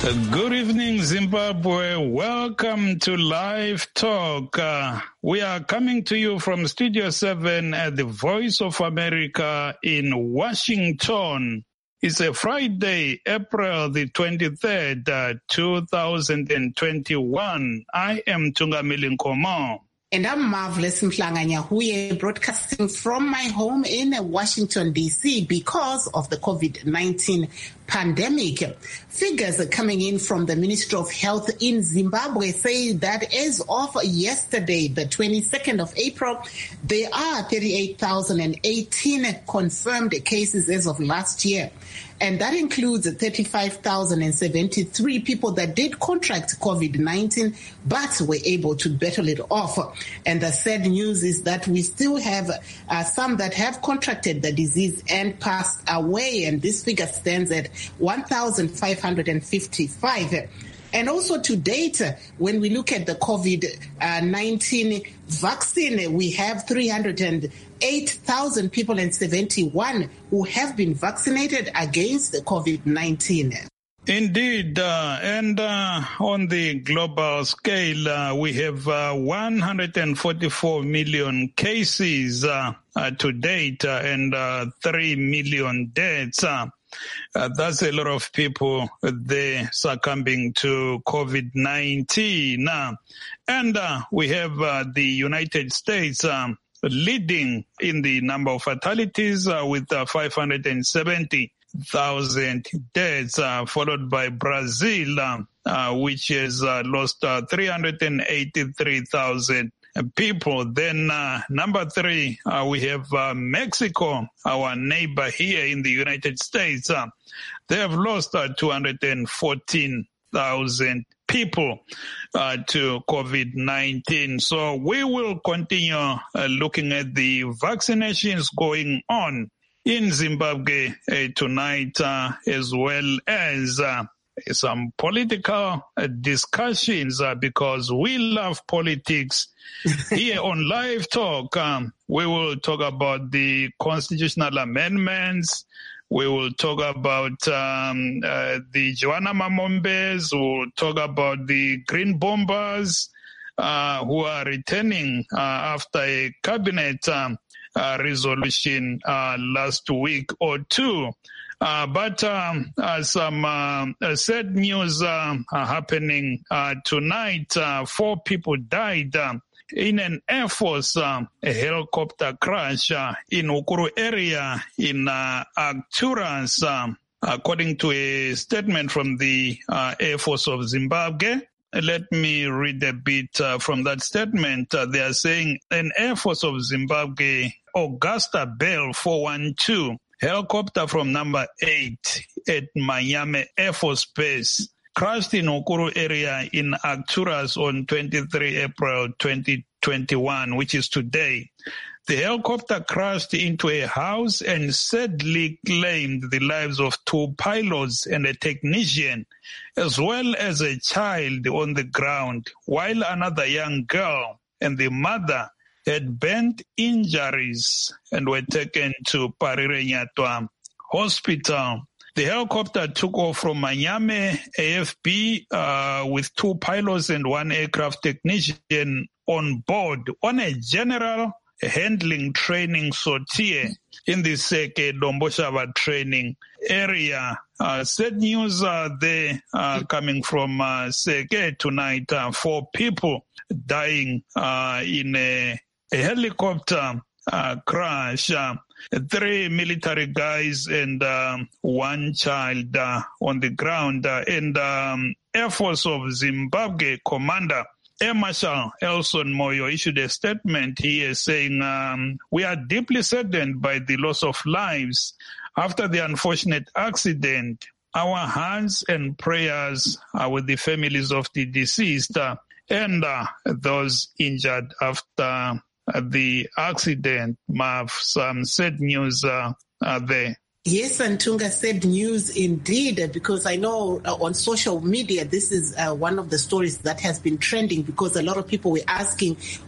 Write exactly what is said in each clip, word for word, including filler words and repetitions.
Good evening, Zimbabwe. Welcome to Live Talk. Uh, we are coming to you from Studio seven at the Voice of America in Washington. It's a Friday, April the twenty-third, uh, two thousand twenty-one. I am Tungamili Nkomo. And I'm Marvelous Mhlanga-Nyahuye, broadcasting from my home in Washington, D C because of the COVID nineteen pandemic. Figures coming in from the Ministry of Health in Zimbabwe say that as of yesterday, the twenty-second of April, there are thirty-eight thousand eighteen confirmed cases as of last year. And that includes thirty-five thousand seventy-three people that did contract COVID nineteen, but were able to battle it off. And the sad news is that we still have uh, some that have contracted the disease and passed away. And this figure stands at one thousand five hundred fifty-five. And also to date, when we look at the COVID nineteen vaccine, we have three hundred eight thousand people and seventy-one who have been vaccinated against the COVID nineteen. Indeed, uh, and uh, on the global scale, uh, we have uh, one hundred forty-four million cases uh, uh, to date uh, and uh, three million deaths. Uh, Uh, that's a lot of people there succumbing to COVID nineteen. Uh, and uh, we have uh, the United States um, leading in the number of fatalities uh, with uh, five hundred seventy thousand deaths, uh, followed by Brazil, uh, uh, which has uh, lost uh, three hundred eighty-three thousand people. Then uh, number three, uh, we have uh, Mexico, our neighbor here in the United States. Uh, they have lost uh, two hundred fourteen thousand people uh, to COVID nineteen. So we will continue uh, looking at the vaccinations going on in Zimbabwe uh, tonight, uh, as well as uh, some political uh, discussions, uh, because we love politics. Here on Live Talk, um, we will talk about the constitutional amendments. We will talk about um, uh, the Joanna Mamombes. We'll talk about the Green Bombers uh, who are returning uh, after a cabinet um, uh, resolution uh, last week or two. Uh, but um, uh, some uh, uh, sad news uh, are happening uh, tonight. Uh, four people died uh, in an Air Force uh, a helicopter crash uh, in Ukuru area in uh, Arcturus, uh, according to a statement from the uh, Air Force of Zimbabwe. Let me read a bit uh, from that statement. Uh, they are saying an Air Force of Zimbabwe Augusta Bell four one two helicopter from number eight at Miami Air Force Base crashed in Ukuru area in Arcturus on twenty-third of April twenty twenty-one, which is today. The helicopter crashed into a house and sadly claimed the lives of two pilots and a technician, as well as a child on the ground, while another young girl and the mother had burnt injuries and were taken to Parire Nyatwa Hospital. The helicopter took off from Miami A F B uh, with two pilots and one aircraft technician on board on a general handling training sortie in the Seke Domboshava training area. Uh, sad news uh, there uh, coming from uh, Seke tonight. Uh, four people dying uh, in a A helicopter uh, crash, uh, three military guys and um, one child uh, on the ground. Uh, and um, Air Force of Zimbabwe Commander Air Marshal Elson Moyo issued a statement here saying, um, we are deeply saddened by the loss of lives after the unfortunate accident. Our hands and prayers are with the families of the deceased uh, and uh, those injured after Uh, the accident. Marv, some sad news uh, uh, there. Yes, Antunga, sad news indeed, because I know uh, on social media, this is uh, one of the stories that has been trending because a lot of people were asking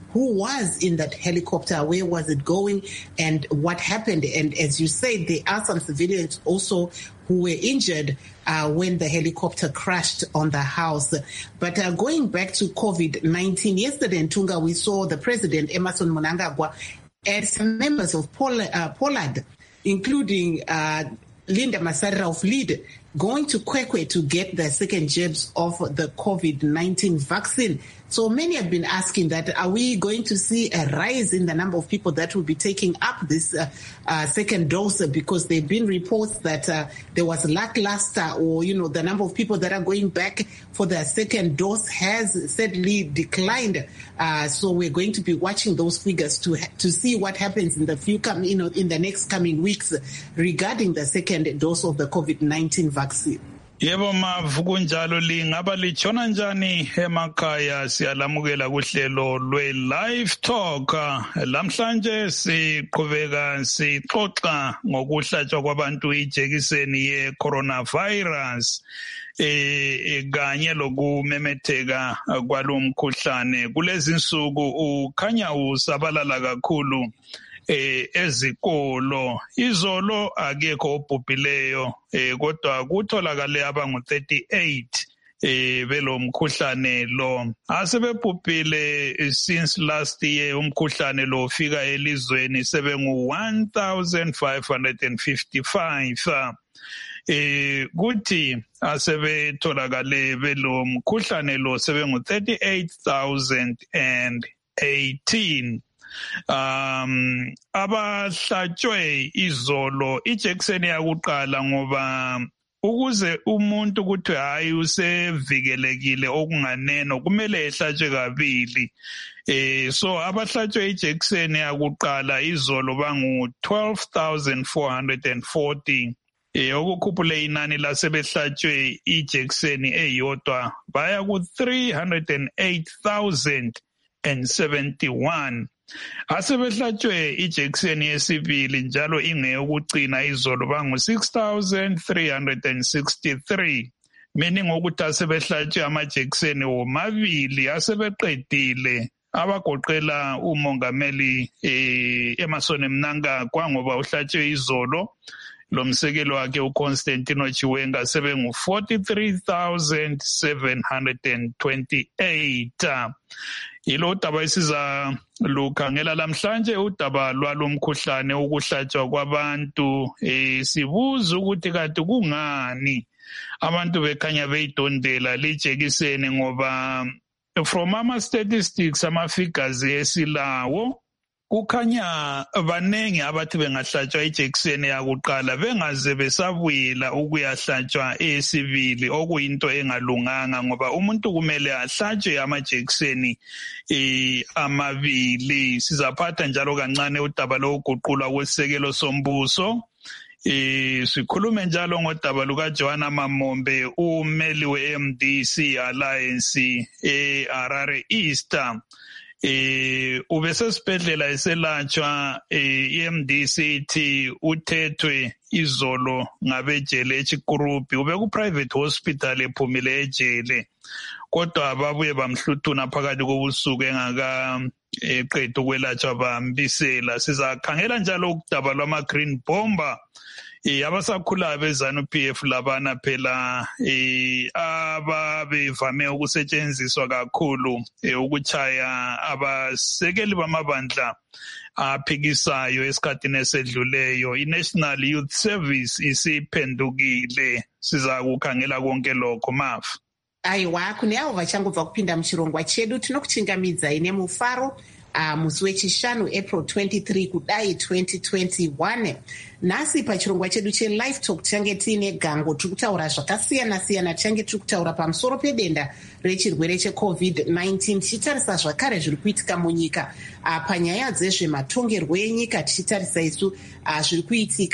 who was in that helicopter, where was it going, and what happened. And as you said, there are some civilians also who were injured uh, when the helicopter crashed on the house. But uh, going back to COVID nineteen, yesterday in Tunga, we saw the President, Emmerson Mnangagwa, and some members of Pol- uh, Pollard, including uh, Linda Masarira of Lead, going to Kwekwe to get the second jabs of the COVID nineteen vaccine. So many have been asking that, are we going to see a rise in the number of people that will be taking up this uh, uh, second dose? Because there have been reports that uh, there was lackluster, or, you know, the number of people that are going back for their second dose has sadly declined. Uh, so we're going to be watching those figures to to see what happens in the few com- you know, in the next coming weeks regarding the second dose of the COVID nineteen vaccine. Yebo mavu kunjalo lingaba litshona njani emakhaya siyalamukela kuhlelo lwe live talk lamhlanje siqhubeka sixoxa ngokuhlatshwa kwabantu ijekiseni ye coronavirus eh kanye lokumemetheka kwalomkhuhlane kulezi insuku ukhanya usabalala kakhulu eh ezikolo izolo akekho obhubhileyo eh kodwa kutholakale abangu thirty-eight eh belomkhuhlane lo asebebhubhile since last year umkhuhlane lo ufika elizweni sebengu one thousand five hundred fifty-five eh kuthi asebetholakale belomkhuhlane lo sebengu thirty-eight thousand eighteen. Um abahlatshwe izolo ijekiseni yakuqala ngoba ukuze umuntu kuthi hayi usevikelekile okunganeno kumele ehlatshwe kabili eh so abahlatshwe ijekiseni yakuqala izolo bangu twelve thousand four hundred forty eh okukhuphule inani lasebehlatshwe ijekiseni eyodwa baya ku three hundred eight thousand seventy-one. Asebehlatshwe ijekiseni yesibili njalo ingeyokugcina izolo bangu six thousand three hundred sixty-three, meaning ukuthi asebehlatshwe amajekiseni womabili asebeqedile abagoqela umongameli eh, Emmerson Mnangagwa ngoba uhlatshwe izolo lomsekelo wakhe uConstantino Chiwenga sebengu forty-three thousand seven hundred twenty-eight. Yilo daba isiza lukhangela lamhlanje udaba lwalomkhuhlane ukuhlatshwa kwabantu eh sibuza ukuthi kanti kungani abantu bekhanya beyidondela lijekiseni ngoba from ama statistics ama figures esilawo kukhanya banengi abathi bengahlatshwa ijekiseni yakuqala bengaze besabuyela ukuyahlatshwa esibili okuyinto engalunganga ngoba umuntu kumele ahlatshwe amajekiseni eh amabili. Sizaphatha njalo kancane udaba lokuguqulwa kwesekelo sombuso. Eh sikhulume njalo ngodaba luka Joanna Mamombe umeli we-M D C Alliance e Harare East. Eh ubesesibhedlela eselatshwa i-M D C T uthethwe izolo ngabejele eChikurupi ube ku private hospital ephumile ejele kodwa babuye bamhluthuna phakathi kobusuku engaka eqedwe ukwelatshwa bambisela. Sizakhangela njalo ukudaba lwama green bomber eh abasakhulayo bezanu P F labana phela eh ababevame ukusetshenziswa kakhulu ukuchaya abasekeli bamabandla aphikisayo esikhathini esedluleyo. I-National Youth Service isiphendukile. Sizakukhangela konke lokho mafu. Aiwa kune avo vachangobva kupinda muchirongwa chedu tinokuchingamidzai nemufaro uh, musi wechishanu April twenty-three kudai twenty twenty-one. Nhasi pachirongwa chedu chelive talk tichange tiine gango tiri kutaura zvakasiyana siyana. Tichange tiri kutaura pamusoro pedenda rechirwere checovid nineteen tichitarisa zvakare zviri kuitika munyika uh, panyaya dzezvematongerwo enyika tichitarisa isu uh, zviri kuitika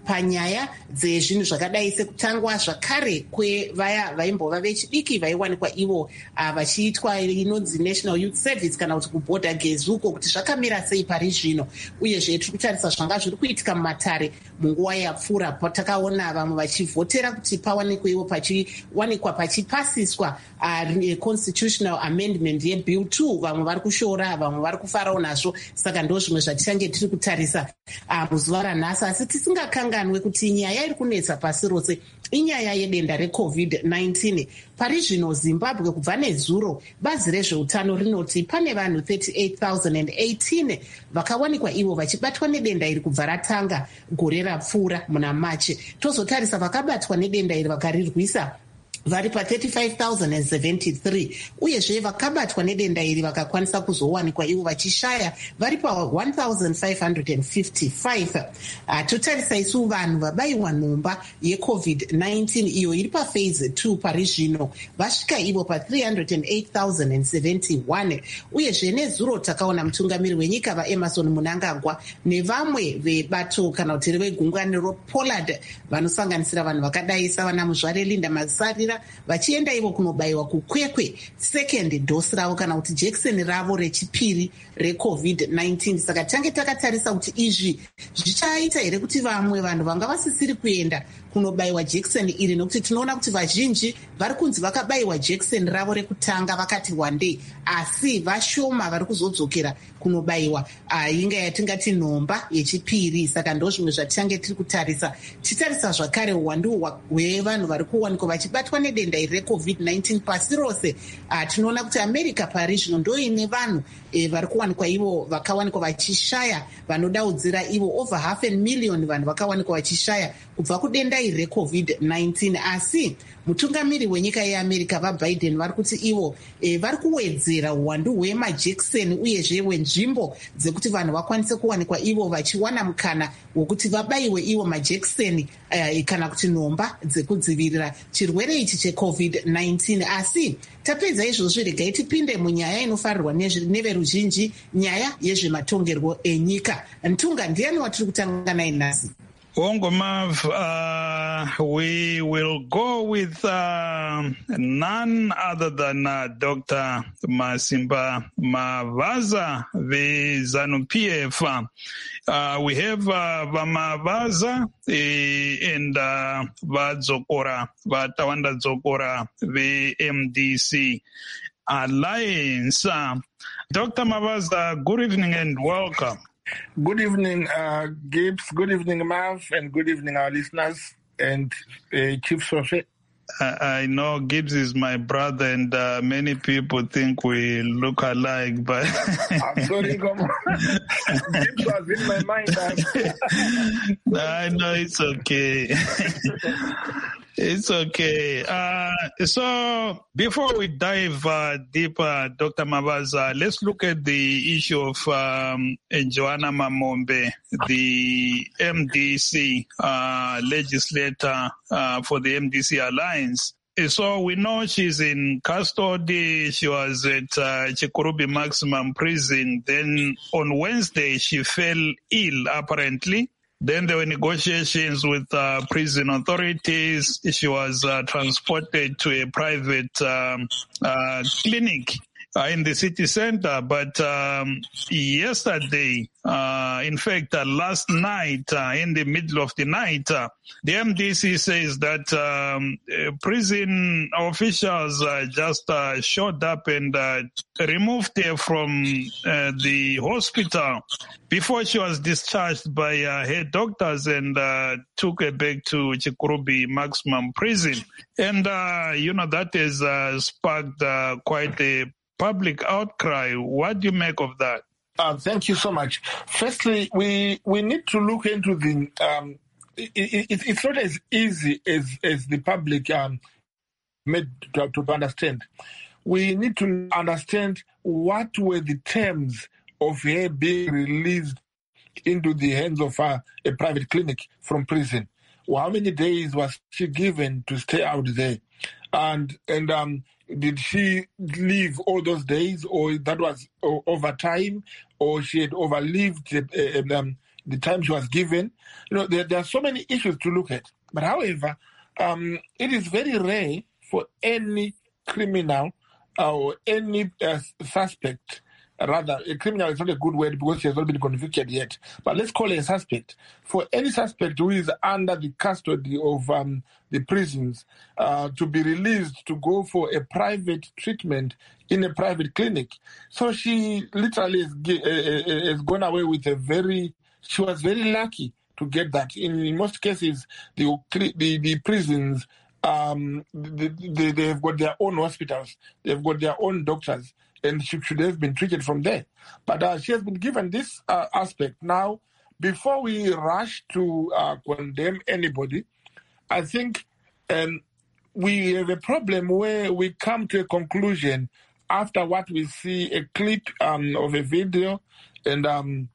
panyaya dzezvinhu zvakadai sekutangwa zvakare kwevaya vaimbova vechidiki vaiwanikwa ivo vachiitwa inonzi National Youth Service kana kuti kubhodha gezuko kuti zvakamira sei pari zvino, uyezve tiri kutarisa zvanga zviri kuitika mumatare munguva yapfuura patakaona vamwe vachivhotera kuti pawanikwe ivo pachiwanikwa pachipasiswa uh, constitutional amendment yebill two. Vamwe vari kushora, vamwe vari kufarawo nazvo. Saka ndo zvimwe zvatichange tiri kutarisa uh, muzuva ranhasi, asi tisingakanganwe kuti nyaya iri kunetsa pasi rose inyaya yedenda recovid nineteen. Pari zvino Zimbabwe kubva nezuro bazi rezveutano rinoti pane vanhu thirty-eight thousand eighteen vakawanikwa ivo vachibatwa nedenda iri kubva ratanga gore rapfuura muna Machi. Tozotarisa vakabatwa nedenda iri vakarirwisa vari pa thirty-five thousand seventy-three, uyezve vakabatwa nedenda iri vakakwanisa kuzowanikwa ivo vachishaya vari pa one thousand five hundred fifty-five. Uh, totarisa isu vanhu vabayiwa nhomba yecovid nineteen iyo iri paphase two pari zvino vasvika ivo pa three hundred eight thousand seventy-one, uyezve nezuro takaona mutungamiri wenyika vaEmerson Mnangagwa nevamwe vebato kana kuti vegungano rePollard vanosanganisira vanhu vakadai savana Muzvare Linda Mazarira vachienda ivo kunobayiwa kukwekwe second dose ravo kana kuti jekiseni ravo rechipiri recovid nineteen. Saka tange takatarisa kuti izvi zvichaita here kuti vamwe vanhu vanga vasisiri kuenda kunobayiwa jekiseni iri, nokuti tinoona kuti vazhinji vari kunzi vakabayiwa jekiseni ravo rekutanga vakati wandei, asi vashoma vari kuzodzokera kunobayiwa uh, inga yatingati nhomba yechipiri. Saka ndo zvimwe zvatichange tiri kutarisa. Titarisa zvakare uwandu hwevanhu vari kuwanikwa vachibatwa nedenda iri recovid nineteen pasi rose. Uh, tinoona kuti America pari zvino ndo ine vanhu e, vari kuwanikwa ivo vakawanikwa vachishaya vanodaudzira ivo over half a million vanhu vakawanikwa vachishaya kubva kudenda iri recovid nineteen. Asi mutungamiri wenyika yeAmerica vaBiden vari kuti ivo e, vari kuwedzera uwandu hwemajekiseni uyezve wenzvimbo dzekuti vanhu vakwanise kuwanikwa ivo vachiwana mukana wokuti vabayiwe ivo majekiseni uh, kana kuti nhomba dzekudzivirira chirwere ichi checovid nineteen. Asi tapedza izvozvo regai tipinde munyaya inofarirwa neveruzhinji, nyaya yezvematongerwo enyika. Ntunga, ndiani watiri kutanga naye nhasi? Wongomav, uh, we will go with uh, none other than uh, Doctor Masimba Mavaza, the ZANU-P F. Uh, we have uh, Vamavaza eh, and uh, Vadzokora, Vatawanda Dzokora, the M D C Alliance. Uh, Doctor Mavaza, good evening and welcome. Good evening, uh, Gibbs. Good evening, Mav, and good evening, our listeners and uh, Chief Sophie. I know Gibbs is my brother, and uh, many people think we look alike, but I'm sorry, come on. Gibbs was in my mind. I know it's okay. It's okay. Uh, so before we dive uh, deeper, Doctor Mavaza, let's look at the issue of um, Joanna Mamombe, the M D C uh, legislator uh, for the M D C Alliance. So we know she's in custody. She was at uh, Chikurubi Maximum Prison. Then on Wednesday, she fell ill, apparently. Then there were negotiations with uh, prison authorities. She was uh, transported to a private um, uh, clinic uh, in the city center. But um, yesterday, uh, in fact, uh, last night, uh, in the middle of the night, uh, the M D C says that um, uh, prison officials uh, just uh, showed up and uh, removed her from uh, the hospital before she was discharged by uh, her doctors and uh, took her back to Chikurubi Maximum Prison. And, uh, you know, that has uh, sparked uh, quite a public outcry. What do you make of that? Uh, thank you so much. Firstly, we, we need to look into the... Um, it, it, it's not as easy as, as the public um, made to, to understand. We need to understand what were the terms of her being released into the hands of uh, a private clinic from prison. Well, how many days was she given to stay out there? And and um, did she leave all those days, or that was over time, or she had overlived the, uh, um, the time she was given. You know, there, there are so many issues to look at. But however, um, it is very rare for any criminal uh, or any uh, suspect, rather, a criminal is not a good word because she has not been convicted yet, but let's call her a suspect. For any suspect who is under the custody of um, the prisons uh, to be released to go for a private treatment in a private clinic. So she literally has, uh, has gone away with a very, she was very lucky to get that. In, in most cases, the, the, the prisons, um, they, they, they've got their own hospitals, they've got their own doctors, and she should have been treated from there. But uh, she has been given this uh, aspect. Now, before we rush to uh, condemn anybody, I think um, we have a problem where we come to a conclusion after what we see, a clip um, of a video and um,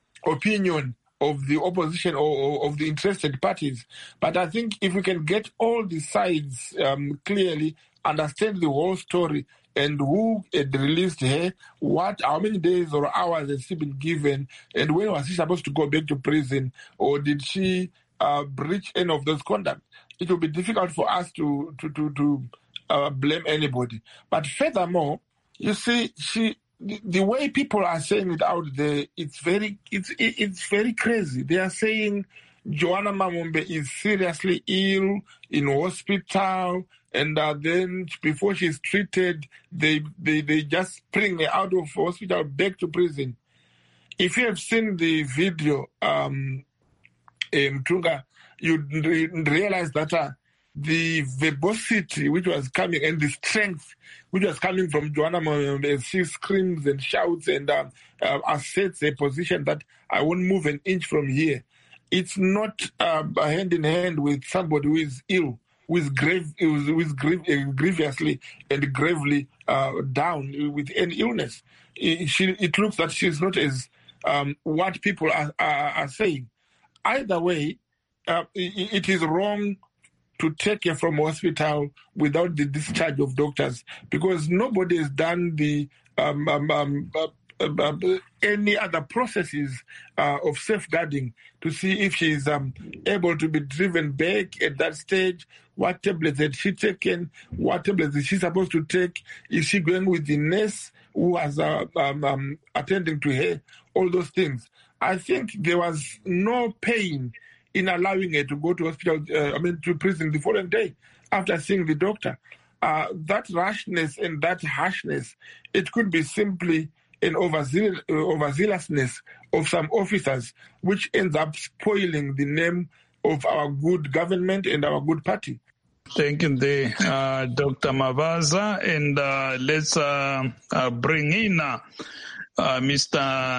opinion of the opposition or, or of the interested parties. But I think if we can get all the sides um, clearly, understand the whole story, and who had released her, what, how many days or hours has she been given, and when was she supposed to go back to prison, or did she uh, breach any of those conduct? It will be difficult for us to to to, to uh, blame anybody. But furthermore, you see, she the, the way people are saying it out there, it's very it's it's very crazy. They are saying Joanna Mamombe is seriously ill in hospital. And uh, then before she's treated, they, they they just bring her out of hospital back to prison. If you have seen the video, um, um, Tunga, you re- realize that uh, the verbosity which was coming and the strength which was coming from Joanna Mamombe as she screams and shouts and uh, uh, asserts a position that I won't move an inch from here. It's not uh, hand in hand with somebody who is ill. With grave, with grief, grievously and gravely uh, down with an illness. It, she, it looks that she's not as um, what people are, are, are saying. Either way, uh, it, it is wrong to take her from hospital without the discharge of doctors, because nobody has done the um, um, um, uh, uh, uh, any other processes uh, of safeguarding to see if she is um, able to be driven back at that stage. What tablets had she taken? What tablets is she supposed to take? Is she going with the nurse who was uh, um, um, attending to her? All those things. I think there was no pain in allowing her to go to hospital, uh, I mean, to prison the following day after seeing the doctor. Uh, that rashness and that harshness, it could be simply an overzeal- uh, overzealousness of some officers, which ends up spoiling the name of our good government and our good party. Thank you, the, uh, Doctor Mavaza. And uh, let's uh, uh, bring in uh, uh, Mister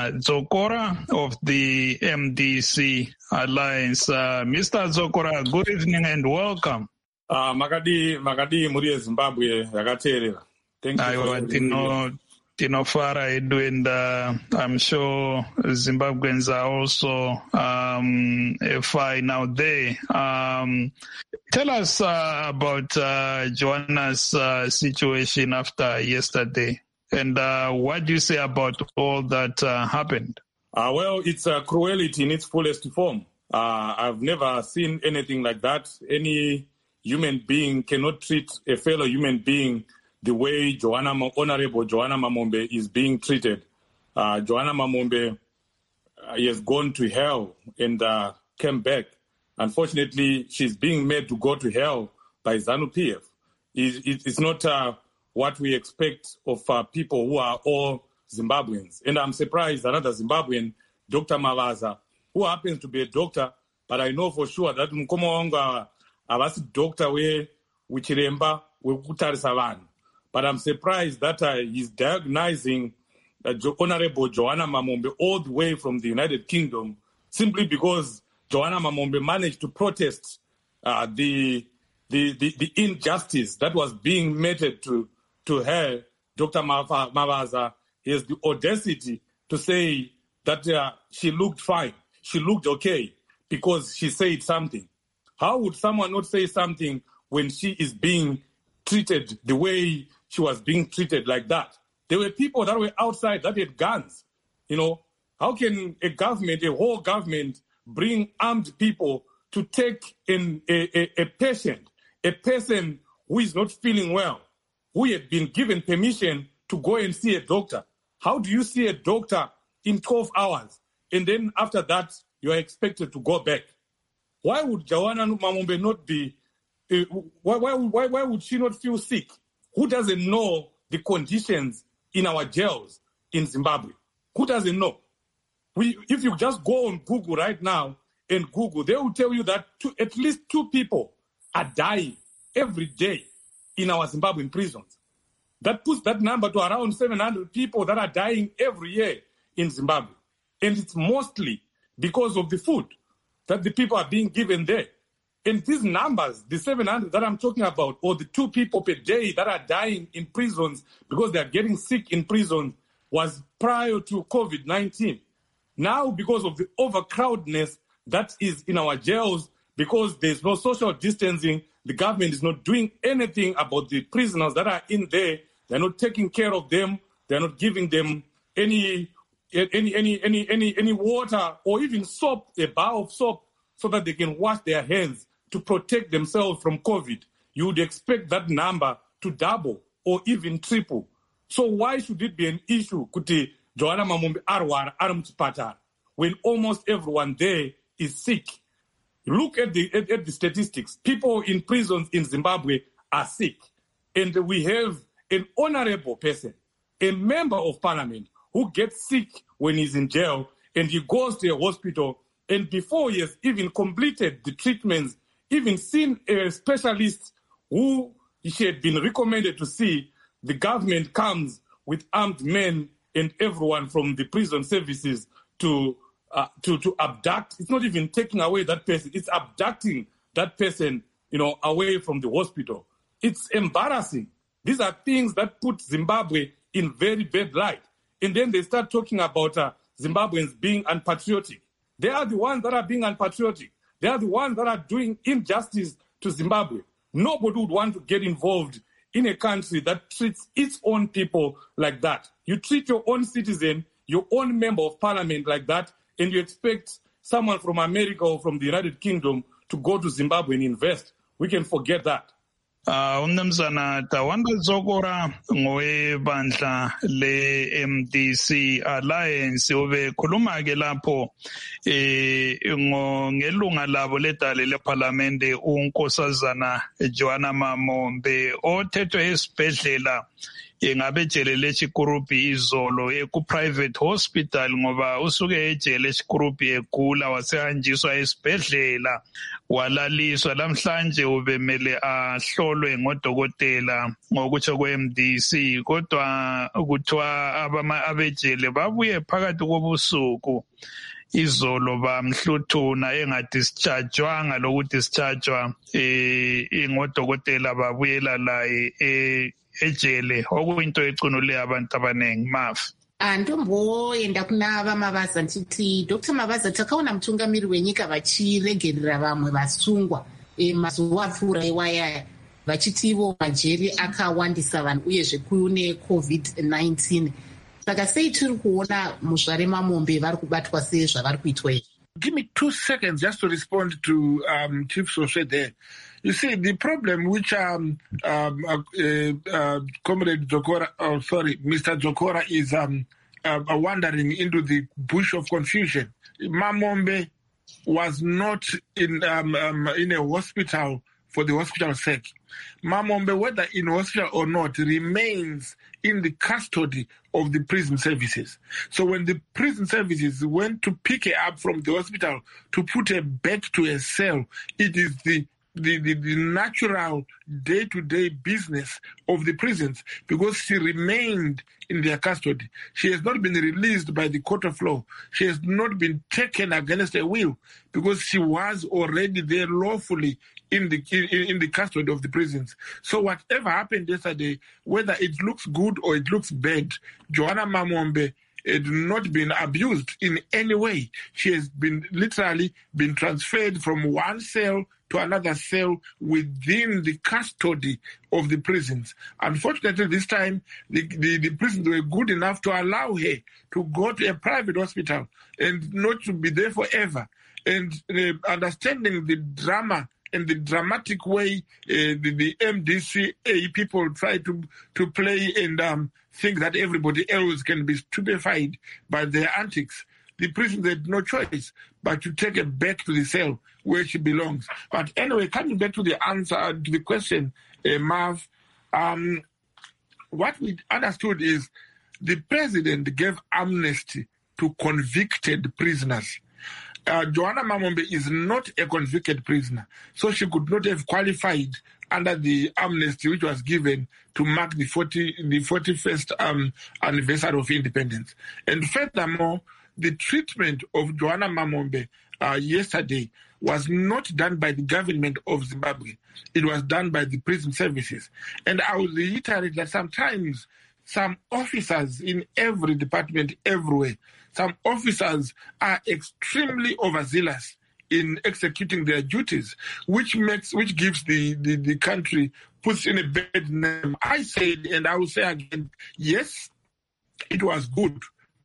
Zokora of the M D C Alliance. Uh, Mister Zokora, good evening and welcome. Uh, Makadi, Makadi, Muri Zimbabwe, Yakaterera. Thank you. I want to know. Tinofara Edu, and uh, I'm sure Zimbabweans are also um, fine out there. Um, tell us uh, about uh, Joanna's uh, situation after yesterday, and uh, what do you say about all that uh, happened? Uh, well, it's uh, cruelty in its fullest form. Uh, I've never seen anything like that. Any human being cannot treat a fellow human being the way Joanna, Honorable Joanna Mamombe is being treated. Uh, Joanna Mamombe uh, has gone to hell and uh, came back. Unfortunately, she's being made to go to hell by ZANU-P F. It, it, it's not uh, what we expect of uh, people who are all Zimbabweans. And I'm surprised another Zimbabwean, Doctor Mavaza, who happens to be a doctor, but I know for sure that mkomo wanga avasi doctor we wichiremba wekutarisa vanhu. But I'm surprised that uh, he's diagnosing uh, jo- Honorable Joanna Mamombe all the way from the United Kingdom simply because Joanna Mamombe managed to protest uh, the, the, the the injustice that was being meted to, to her. Doctor Mavaza has the audacity to say that uh, she looked fine, she looked okay because she said something. How would someone not say something when she is being treated the way she was being treated like that? There were people that were outside that had guns. You know, How can a government, a whole government, bring armed people to take in a, a, a patient, a person who is not feeling well, who had been given permission to go and see a doctor? How do you see a doctor in twelve hours? And then after that, you are expected to go back. Why would Joanna Mamombe not be, uh, why, why, why, why would she not feel sick? Who doesn't know the conditions in our jails in Zimbabwe? Who doesn't know? We, if you just go on Google right now and Google, they will tell you that two, at least two people are dying every day in our Zimbabwean prisons. That puts that number to around seven hundred people that are dying every year in Zimbabwe. And it's mostly because of the food that the people are being given there. And these numbers, the seven hundred that I'm talking about, or the two people per day that are dying in prisons because they are getting sick in prison, was prior to COVID nineteen. Now, because of the overcrowdedness that is in our jails, because there's no social distancing, the government is not doing anything about the prisoners that are in there. They're not taking care of them. They're not giving them any any any any any any water or even soap, a bar of soap, so that they can wash their hands to protect themselves from COVID. You would expect that number to double or even triple. So why should it be an issue, Kuti Joanna Mamombe Arwar Aramchipata, when almost everyone there is sick? Look at the at, at the statistics. People in prisons in Zimbabwe are sick. And we have an honorable person, a member of parliament, who gets sick when he's in jail and he goes to a hospital, and before he has even completed the treatments, even seen a specialist who she had been recommended to see, the government comes with armed men and everyone from the prison services to uh, to to abduct. It's not even taking away that person; it's abducting that person, you know, away from the hospital. It's embarrassing. These are things that put Zimbabwe in very bad light. And then they start talking about uh, Zimbabweans being unpatriotic. They are the ones that are being unpatriotic. They are the ones that are doing injustice to Zimbabwe. Nobody would want to get involved in a country that treats its own people like that. You treat your own citizen, your own member of parliament like that, and you expect someone from America or from the United Kingdom to go to Zimbabwe and invest. We can forget that. Uh, umnumzana Tawanda Zokora ngowebandla le-M D C Alliance ube khuluma ke lapho eh ngelunga labo ledale leParliament unkosazana Joanna Mamombe othethwe esibhedlela engabejele lechikurupi izolo eku-private hospital ngoba usuke ejele echikurupi egula wasehanjiswa esibhedlela walaliswa. Lamhlanje ubemele ahlolwe ngodokotela ngokutsho kwe-M D C, kodwa kuthiwa abejele babuye phakathi kobusuku izolo bamhluthuna engadischarjwanga lokudischarjwa eh ngodokotela babuyela laye eh ejele okuyinto ecunule abantu abaningi. Mafu andomboenda kuna vaMavaza nditi Doctor Mavaza, takaona mutungamiri wenyika vachiregerera vamwe vasungwa mazuva apfuura iwaya vachiti ivo majeri akawandisa vanhu uyezve kune COVID nineteen. Saka sei tiri kuona muzvare Mamombe vari kubatwa sei zvavari kuitwa izvi? Give me two seconds just to respond to um, Chief Soshe there. You see, the problem which um, um, uh, uh, Comrade Zokora, oh, sorry, Mister Zokora is um, uh, wandering into the bush of confusion. Mamombe was not in um, um, in a hospital for the hospital's sake. Mamombe, whether in hospital or not, remains in the custody of the prison services. So when the prison services went to pick her up from the hospital to put her back to a cell, it is the The, the, the natural day-to-day business of the prisons because she remained in their custody. She has not been released by the court of law. She has not been taken against her will because she was already there lawfully in the in, in the custody of the prisons. So whatever happened yesterday, whether it looks good or it looks bad, Joanna Mamombe had not been abused in any way. She has been literally been transferred from one cell to another cell within the custody of the prisons. Unfortunately, this time, the, the, the prisons were good enough to allow her to go to a private hospital and not to be there forever. And uh, understanding the drama and the dramatic way uh, the, the M D C A people try to, to play and um, think that everybody else can be stupefied by their antics, the prison had no choice but to take her back to the cell where she belongs. But anyway, coming back to the answer to the question, uh, Marv, um, what we understood is the president gave amnesty to convicted prisoners. Uh, Joanna Mamombe is not a convicted prisoner, so she could not have qualified under the amnesty which was given to mark the forty, the forty-first um, anniversary of independence. And furthermore, the treatment of Joanna Mamombe uh, yesterday was not done by the government of Zimbabwe. It was done by the prison services. And I will reiterate that sometimes some officers in every department, everywhere, some officers are extremely overzealous in executing their duties, which makes, which gives the, the, the country, puts in a bad name. I said, and I will say again, yes, it was good.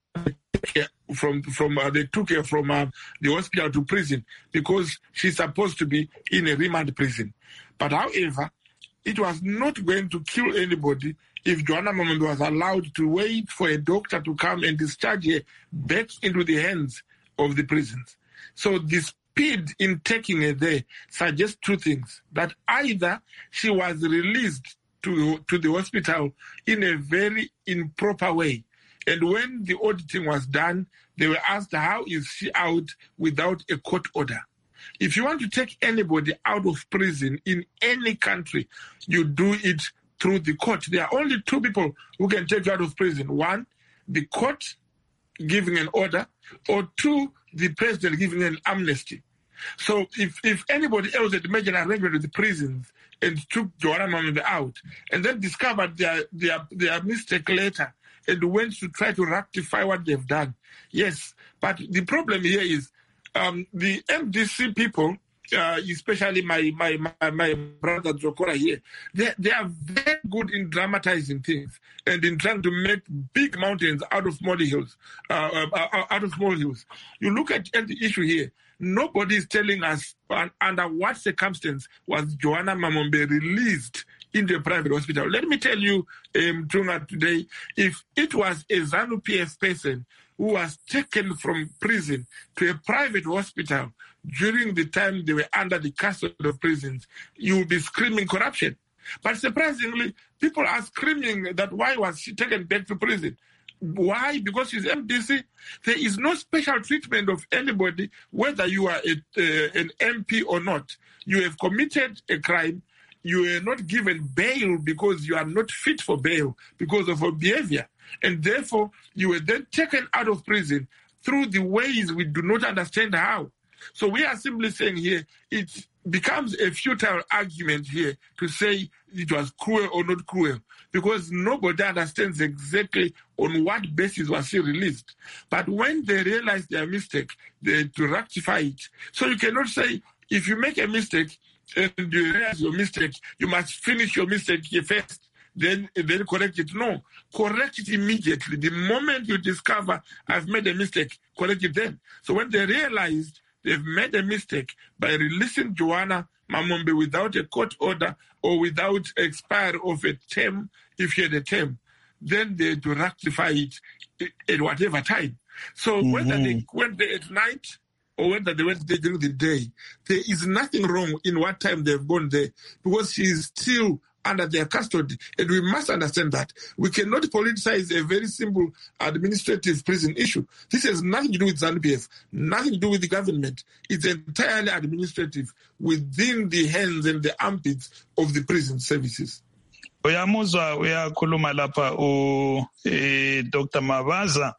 From from uh, they took her from uh, the hospital to prison because she's supposed to be in a remand prison. But however, it was not going to kill anybody if Joanna Mamombe was allowed to wait for a doctor to come and discharge her back into the hands of the prisons. So the speed in taking her there suggests two things: that either she was released to to the hospital in a very improper way. And when the auditing was done, they were asked, how is she out without a court order? If you want to take anybody out of prison in any country, you do it through the court. There are only two people who can take you out of prison. One, the court giving an order, or two, the president giving an amnesty. So if, if anybody else had made an arrangement with the prisons and took Joanna Mamombe out and then discovered their, their, their mistake later, and went to try to rectify what they've done. Yes, but the problem here is um, the M D C people, uh, especially my my my, my brother Zokora here, they, they are very good in dramatizing things and in trying to make big mountains out of molehills, uh, uh, out of molehills. You look at, at the issue here. Nobody is telling us uh, under what circumstance was Joanna Mamombe released into a private hospital. Let me tell you, um, Tunga, today, if it was a ZANU-P F person who was taken from prison to a private hospital during the time they were under the custody of prisons, you would be screaming corruption. But surprisingly, people are screaming that why was she taken back to prison? Why? Because she's M D C. There is no special treatment of anybody, whether you are a, uh, an M P or not. You have committed a crime. You are not given bail because you are not fit for bail because of your behavior. And therefore, you were then taken out of prison through the ways we do not understand how. So we are simply saying here, it becomes a futile argument here to say it was cruel or not cruel, because nobody understands exactly on what basis was she released. But when they realize their mistake, they to rectify it. So you cannot say, if you make a mistake, and you realize your mistake, you must finish your mistake first, then, then correct it. No, correct it immediately. The moment you discover I've made a mistake, correct it then. So when they realized they've made a mistake by releasing Joanna Mamombe without a court order or without expiry of a term, if she had a term, then they had to rectify it at whatever time. So mm-hmm. whether they went there at night, or whether they went there during the day, there is nothing wrong in what time they've gone there, because she is still under their custody. And we must understand that. We cannot politicize a very simple administrative prison issue. This has nothing to do with ZANU-P F, nothing to do with the government. It's entirely administrative within the hands and the armpits of the prison services. Uyamuzwa uyakhuluma lapha u Doctor Mabaza.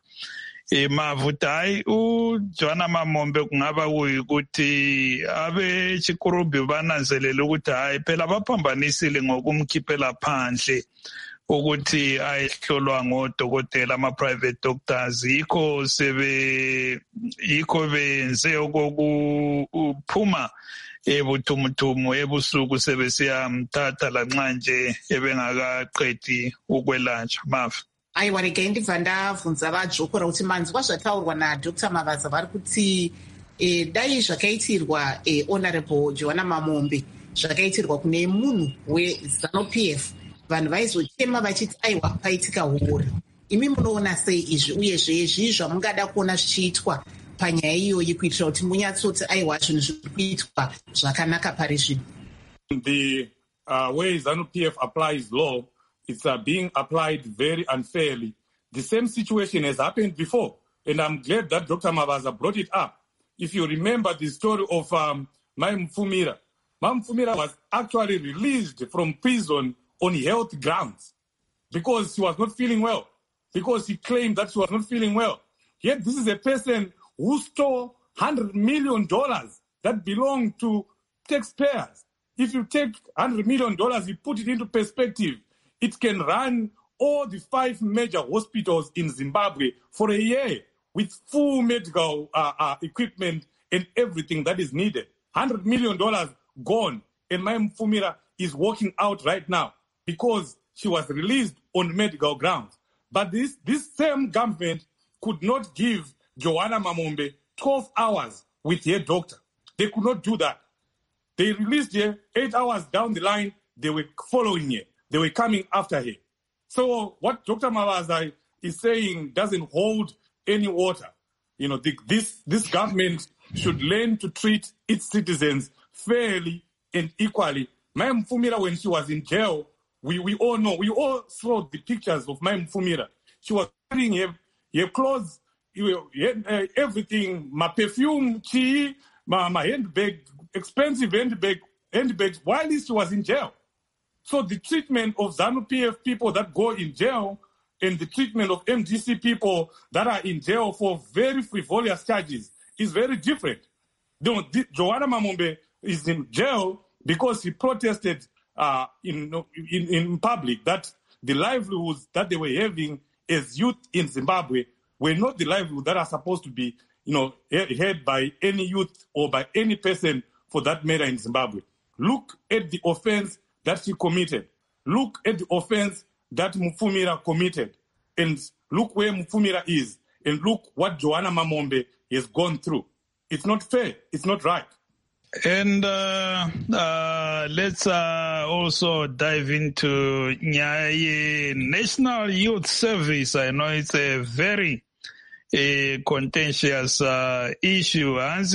Mavutai u Joanna Mamombe kungaba kuyikuthi abe chikurubi bananzelela ukuthi hayi phela baphambanisile ngokumkhiphela phandle ukuthi ayihlolwa ngodokotela ama private doctors yikho sebe yikho benze okokuphuma ebuthumuthungu ebusuku sebesiyamthatha lanxa nje ebengakaqedi ukwelatshwa. Mafa. Aiwa, regai ndibva ndabvunza vadzokora kuti manzwa zvataurwa nadr Mavaza vari kuti e, dai zvakaitirwa e, honorable Joanna Mamombe zvakaitirwa kune munhu weZANU P F, vanhu vaizochema vachiti aiwa paitika huori. Imi munoona sei izvi, uyezve zvii zvamungada kuona zvichiitwa panyaya iyoyi kuitira kuti munyatsoti aiwa zvinhu zviri kuitwa zvakanaka pari zvino? The uh, way ZANU P F applies law, it's uh, being applied very unfairly. The same situation has happened before, and I'm glad that Doctor Mavaza brought it up. If you remember the story of um, Mai Mfumira, Mai Mfumira was actually released from prison on health grounds because she was not feeling well, because she claimed that she was not feeling well. Yet this is a person who stole one hundred million dollars that belong to taxpayers. If you take one hundred million dollars, you put it into perspective, it can run all the five major hospitals in Zimbabwe for a year with full medical uh, uh, equipment and everything that is needed. one hundred million dollars gone, and Mai Mfumira is walking out right now because she was released on medical grounds. But this, this same government could not give Joanna Mamombe twelve hours with her doctor. They could not do that. They released her eight hours down the line. They were following her. They were coming after her. So what Doctor Mavaza is saying doesn't hold any water. You know, the, this, this government should learn to treat its citizens fairly and equally. Mai Mfumira, when she was in jail, we, we all know, we all saw the pictures of Mai Mfumira. She was wearing her, her clothes, uh, everything, my perfume, chi, my, my handbag, expensive handbag, handbags, while she was in jail. So the treatment of ZANU P F people that go in jail and the treatment of M D C people that are in jail for very frivolous charges is very different. The, the, Joanna Mamombe is in jail because she protested uh, in, in, in public that the livelihoods that they were having as youth in Zimbabwe were not the livelihoods that are supposed to be, you know, had by any youth or by any person for that matter in Zimbabwe. Look at the offense that she committed. Look at the offense that Mfumira committed. And look where Mfumira is. And look what Joanna Mamombe has gone through. It's not fair. It's not right. And uh, uh, let's uh, also dive into Nyaye National Youth Service. I know it's a very a contentious uh, issue.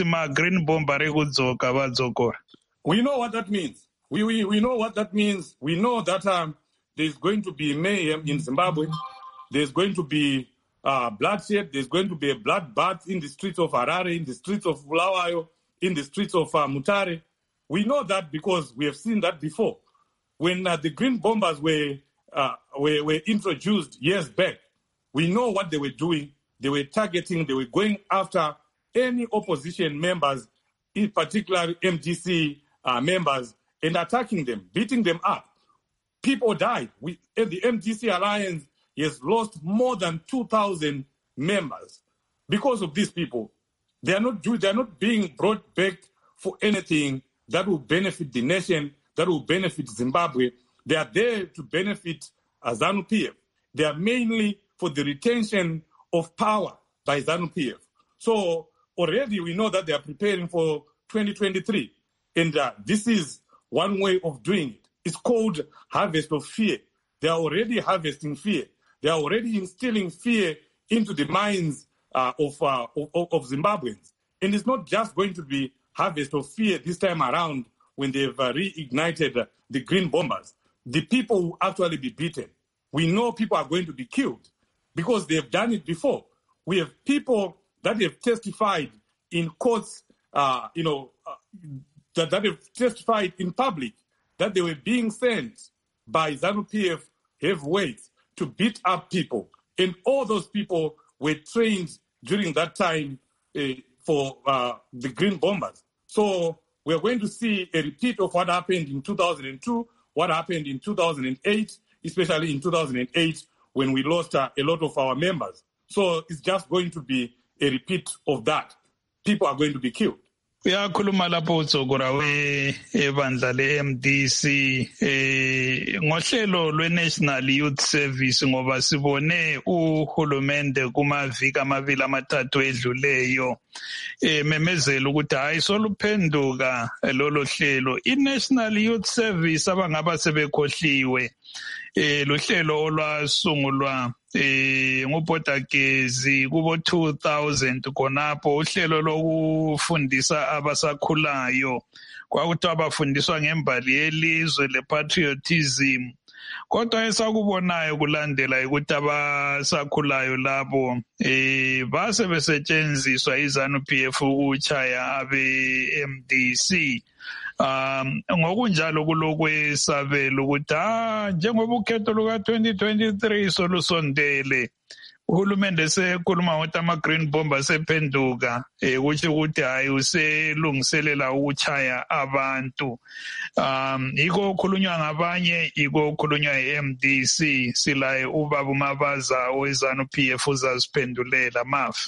We know what that means. We, we, we know what that means. We know that um, there's going to be mayhem in Zimbabwe. There's going to be uh, bloodshed. There's going to be a bloodbath in the streets of Harare, in the streets of Bulawayo, in the streets of uh, Mutare. We know that because we have seen that before. When uh, the Green Bombers were, uh, were, were introduced years back, we know what they were doing. They were targeting, they were going after any opposition members, in particular M D C uh, members, and attacking them, beating them up. People died. We, the M D C Alliance has lost more than two thousand members because of these people. They are not they are not being brought back for anything that will benefit the nation, that will benefit Zimbabwe. They are there to benefit uh, ZANU P F. They are mainly for the retention of power by ZANU P F. So already we know that they are preparing for twenty twenty-three. And uh, this is one way of doing it. It's called harvest of fear. They are already harvesting fear. They are already instilling fear into the minds uh, of, uh, of, of Zimbabweans. And it's not just going to be harvest of fear this time around when they've uh, reignited uh, the Green Bombers. The people will actually be beaten. We know people are going to be killed because they have done it before. We have people that have testified in courts, uh, you know, uh, that, that have testified in public that they were being sent by ZANU P F heavyweights to beat up people. And all those people were trained during that time uh, for uh, the Green Bombers. So we're going to see a repeat of what happened in two thousand two, what happened in two thousand eight, especially in two thousand eight when we lost uh, a lot of our members. So it's just going to be a repeat of that. People are going to be killed. uyakhuluma lapho uZokora webandla le-M D C eh ngohlelo lwe-National Youth Service ngoba sibone uhulumende kumaviki amabili amathathu edluleyo eh memezela ukuthi hayi soluphenduka lolo hlelo. I-National Youth Service abangaba sebekhohliwe eh lohlelo olwasungulwa eh ngubhodagezi kubo two thousand khonapho uhlelo lokufundisa abasakhulayo kwakuthi abafundiswa ngembali yelizwe le-patriotism. Kodwa esakubonayo kulandela ukuthi abasakhulayo labo eh base besetshenziswa iZANU-P F ukuchaya abe-M D C. Um ngokunjalo kulokwesabela ukuthi ah njengoba ukhetho luka twenty twenty-three solusondele uhulumende sekhuluma ukuthi ama-green bomb asephenduka eh kuthi ukuthi hayi uselungiselela ukuchaya abantu. Um yiko okhulunywa ngabanye yiko okhulunywa i-M D C silaye ubaba uMabaza weZANU-P F uzaziphendulela mafu.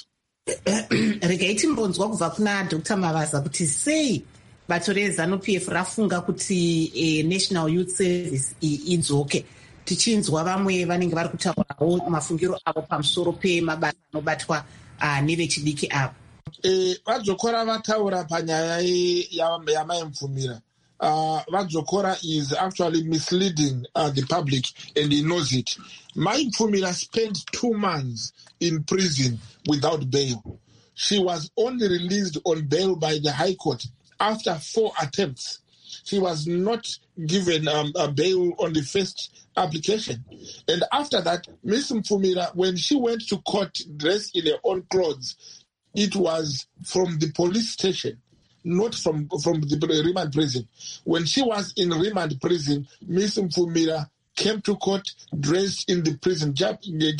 Regating bonds kwakuva kuna Doctor Mabaza kuti say batore ZANU-P F rafunga kuti eh, National Youth Service idzoke tichinzwa vamwe vanenge vari kutaurawo mafungiro avo pamusoro pemabasa anobatwa uh, nevechidiki avo. Eh, Vadzokora vataura panyaya yamaimfumira. Uh, Vadzokora is actually misleading uh, the public and he knows it. Maimfumira spent two months in prison without bail. She was only released on bail by the High Court after four attempts. She was not given um, a bail on the first application. And after that, Miss Mfumira, when she went to court dressed in her own clothes, it was from the police station, not from, from the remand prison. When she was in remand prison, Miss Mfumira came to court dressed in the prison garb.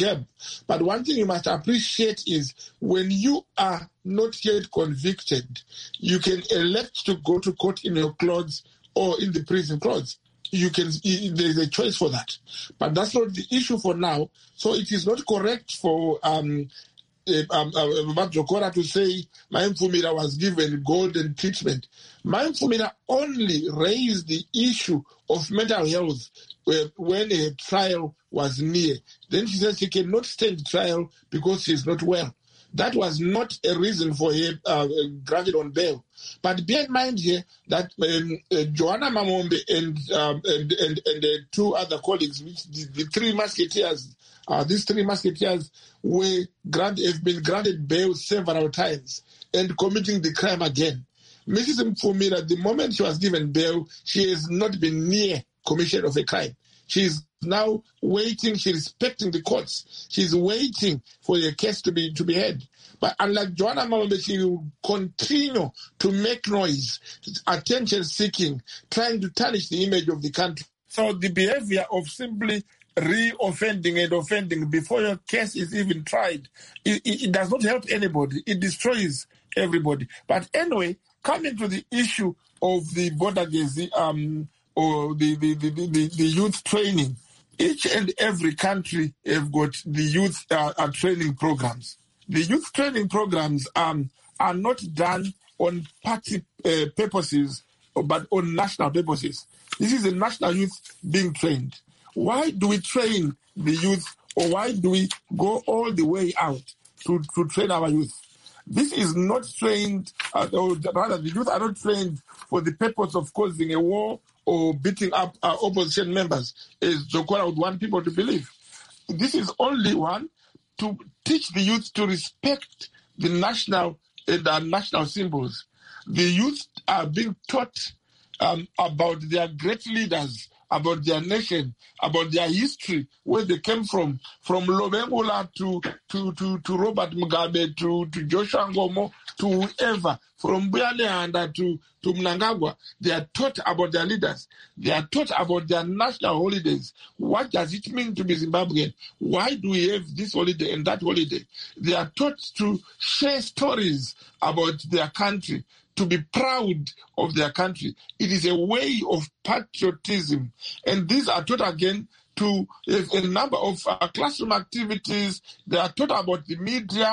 But one thing you must appreciate is when you are not yet convicted, you can elect to go to court in your clothes or in the prison clothes. You can, there is a choice for that. But that's not the issue for now. So it is not correct for um, um, uh, Jokora to say Maimfumira was given golden treatment. Maimfumira only raised the issue of mental health when a trial was near. Then she said she cannot stand trial because she is not well. That was not a reason for her uh, granted on bail. But bear in mind here that um, uh, Joanna Mamombe and, um, and and and uh, two other colleagues, which the, the three musketeers, uh, these three musketeers were grant, have been granted bail several times and committing the crime again. Missus Mfumira, the moment she was given bail, she has not been near commission of a crime. She is now waiting. She's respecting the courts. She's waiting for the case to be to be heard. But unlike Joanna Mamombe, she will continue to make noise, attention-seeking, trying to tarnish the image of the country. So the behavior of simply re-offending and offending before your case is even tried, it, it, it does not help anybody. It destroys everybody. But anyway, coming to the issue of the Bodagezi, um, or the, the, the, the, the youth training, each and every country have got the youth uh, uh, training programs. The youth training programs um, are not done on party uh, purposes, but on national purposes. This is a national youth being trained. Why do we train the youth, or why do we go all the way out to, to train our youth? This is not trained, uh, or rather the youth are not trained for the purpose of causing a war or beating up uh, opposition members, as Jokora would want people to believe. This is only one, to teach the youth to respect the national and uh, national symbols. The youth are being taught um, about their great leaders, about their nation, about their history, where they came from, from Lobengula to, to, to, to Robert Mugabe, to, to Joshua Ngomo, to whoever, from Buyalehanda to, to Mnangagwa. They are taught about their leaders. They are taught about their national holidays. What does it mean to be Zimbabwean? Why do we have this holiday and that holiday? They are taught to share stories about their country, to be proud of their country. It is a way of patriotism. And these are taught again to a, a number of uh, classroom activities. They are taught about the media,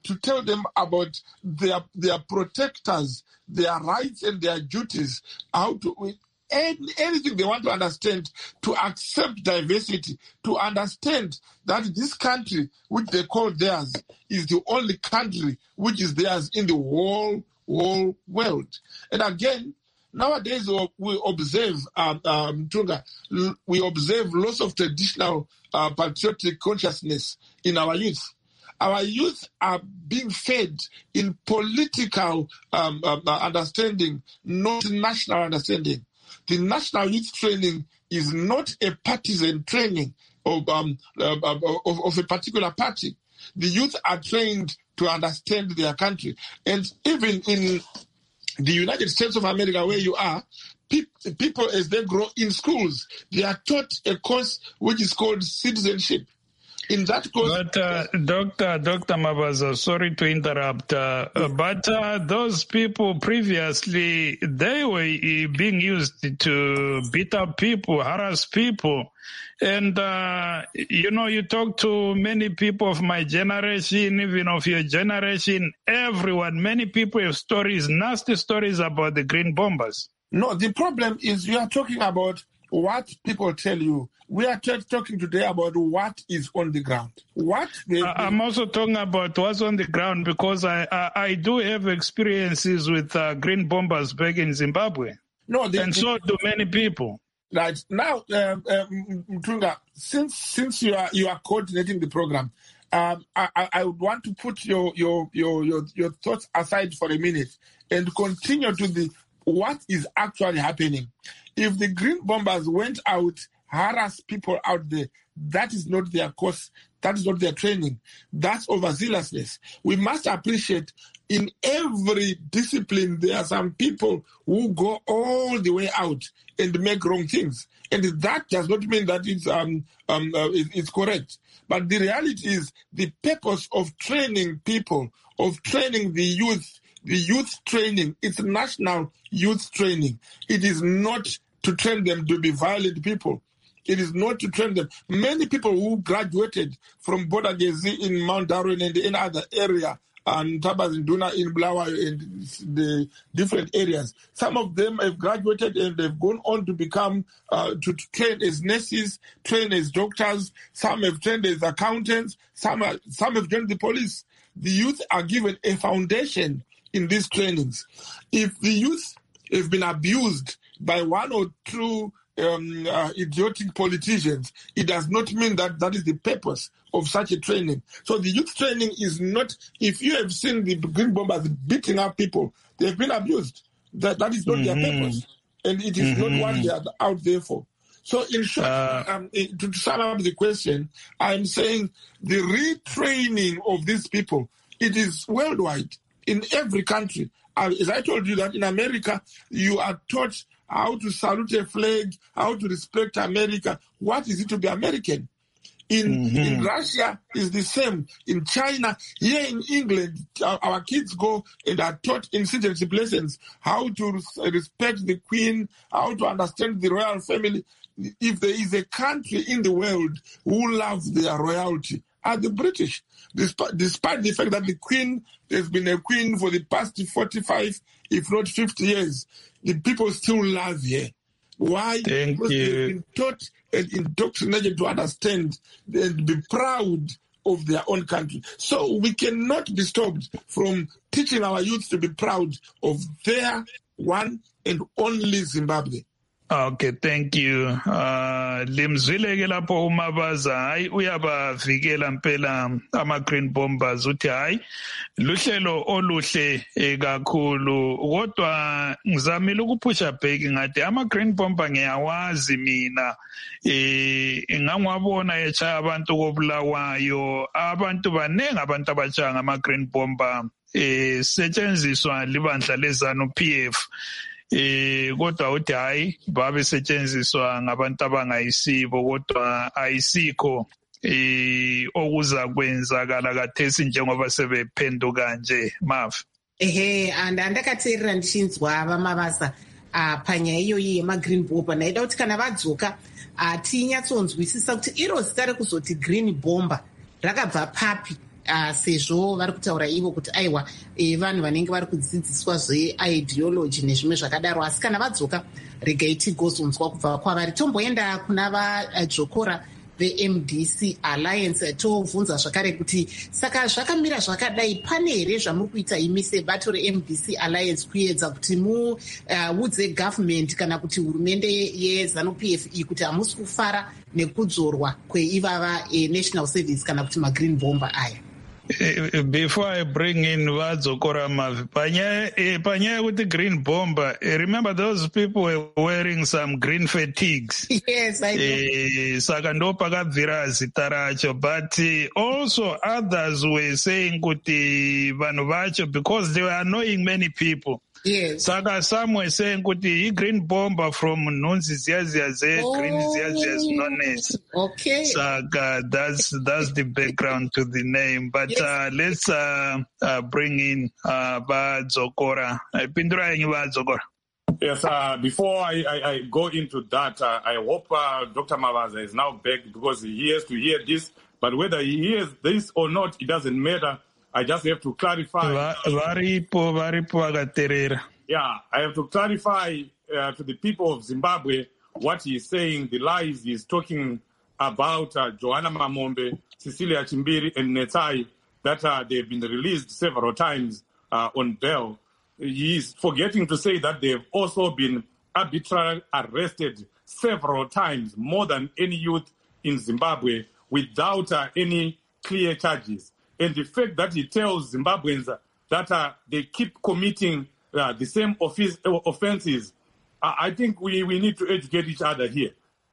to tell them about their their protectors, their rights and their duties, how to any, anything they want to understand, to accept diversity, to understand that this country, which they call theirs, is the only country which is theirs in the whole, whole world. And again, nowadays we observe, um, um, Tunga, we observe loss of traditional uh, patriotic consciousness in our youth. Our youth are being fed in political um, um, understanding, not national understanding. The national youth training is not a partisan training of, um, of, of, of a particular party. The youth are trained to understand their country. And even in the United States of America, where you are, pe- people, as they grow in schools, they are taught a course which is called citizenship. In that course, but uh, Doctor Doctor Mabaza, sorry to interrupt, uh, uh, but uh, those people previously, they were uh, being used to beat up people, harass people. And, uh, you know, you talk to many people of my generation, even of your generation, everyone, many people have stories, nasty stories about the Green Bombers. No, the problem is you are talking about what people tell you. We are t- talking today about what is on the ground. What they, uh, I'm also talking about what's on the ground because I I, I do have experiences with uh, Green Bombers back in Zimbabwe. No, the, and the, so do many people. Right now, um, um, Mtunga, since since you are you are coordinating the program, um, I, I would want to put your your, your your your thoughts aside for a minute and continue to the what is actually happening. If the Green Bombers went out, harass people out there, that is not their course, that is not their training, that's overzealousness. We must appreciate in every discipline there are some people who go all the way out and make wrong things. And that does not mean that it's, um, um, uh, it's correct. But the reality is the purpose of training people, of training the youth, the youth training, it's national youth training. It is not to train them to be violent people. It is not to train them. Many people who graduated from Bodagezi in Mount Darwin and in other area, and Tabazinduna in Blawa and the different areas, some of them have graduated and they've gone on to become, uh, to, to train as nurses, train as doctors, some have trained as accountants, some, are, some have joined the police. The youth are given a foundation in these trainings. If the youth have been abused by one or two um, uh, idiotic politicians, it does not mean that that is the purpose of such a training. So the youth training is not, if you have seen the Green Bombers beating up people, they have been abused. That That is not mm-hmm. their purpose. And it is mm-hmm. not what they are out there for. So in short, uh, um, to sum up the question, I'm saying the retraining of these people, it is worldwide, in every country. Uh, as I told you that in America, you are taught how to salute a flag, how to respect America. What is it to be American? In, mm-hmm. in Russia, is the same. In China, here in England, our, our kids go and are taught in citizenship lessons how to respect the Queen, how to understand the royal family. If there is a country in the world who loves their royalty, are the British. Despite, despite the fact that the Queen has been a queen for the past forty-five, if not fifty years, the people still love her. Why? Thank because you. they've been taught and indoctrinated to understand and be proud of their own country. So we cannot be stopped from teaching our youth to be proud of their one and only Zimbabwe. Okay, thank you. Uh, limzwile ke lapho uMabaza hayi uyabavikela mpela ama Green Bombers uthi hayi luhlelo oluhle kakhulu kodwa ngizamile ukuphusha back ngathi ama Green Bomber ngiyawazi mina eh ngangwabona echaya abantu kobulawayo abantu banenge abantu abachanga ama Green Bomber eh setshenziswa libandla lezanu P F. Eh kodwa uthi hayi babe setshenziswa ngabantu abangayisibo kodwa ayisikho eh okuza kwenzakala kathesi njengoba sebephenduka nje mafu ehe and andakateerera ndichinzwa vaMabaza panyaya iyoyi yemagreen bomber ndaida kuti kana vadzoka tinyatsonzwisisa kuti iro zita rekuzoti green bomber rakabva papi uh, sezvo vari kutaura ivo kuti aiwa e, vanhu vanenge vari kudzidziswa zveideology nezvimwe zvakadaro. Asi kana vadzoka regai tigozonzwa kubva kwavari. Tomboenda kuna vadzokora ve-M D C Alliance tovhunza zvakare kuti saka zvakamira zvakadai, pane here zvamuri kuita imi sebato re-M D C Alliance kuedza kuti muudze uh, government kana kuti hurumende yeZANU P F iyi kuti hamusi kufara nekudzorwa kweivava e, National Service kana kuti magreen bomber aya? Before I bring in Vadzokora Mavi, panyaya kuti green bomber, remember those people were wearing some green fatigues. Yes, I know. Saka ndo pakabvira zita racho, but also others were saying kuti vanhu vacho, because they were annoying many people. Yes. Saka some were saying kuti green bomber from Nunzi Ziyaziyaze, oh, green Ziyaziya's knowledge. Okay. Saka that's that's the background to the name. But yes. uh, let's uh, uh, bring in uh, Vadzokora. Pindura yenyu Vadzokora. Yes, uh, before I, I, I go into that, uh, I hope uh, Doctor Mavaza is now back because he has to hear this. But whether he hears this or not, it doesn't matter. I just have to clarify. Varipo, varipo agaterera. Yeah, I have to clarify uh, to the people of Zimbabwe what he is saying, the lies he is talking about uh, Joanna Mamombe, Cecilia Chimbiri, and Netai, that uh, they've been released several times uh, on bail. He is forgetting to say that they've also been arbitrarily arrested several times, more than any youth in Zimbabwe, without uh, any clear charges. And the fact that he tells Zimbabweans that uh, they keep committing uh, the same office, uh, offenses, uh, I think we, we need to educate each other here.